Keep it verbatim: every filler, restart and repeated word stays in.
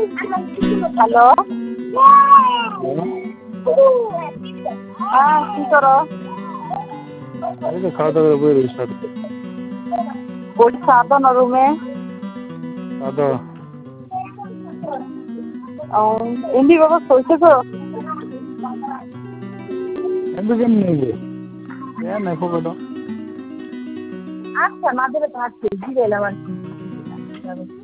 Hello, হ্যাঁ কি করো? এই তো খাওয়া দাওয়া করে বেরিয়েছি। ওই সাদা না রুমে? খাওয়া দাওয়া এমনি বাবা চলছে তো? একদম নেই নাই ফোকটো। আচ্ছা মাঝে ভাবছি জিরে এলাম আর কি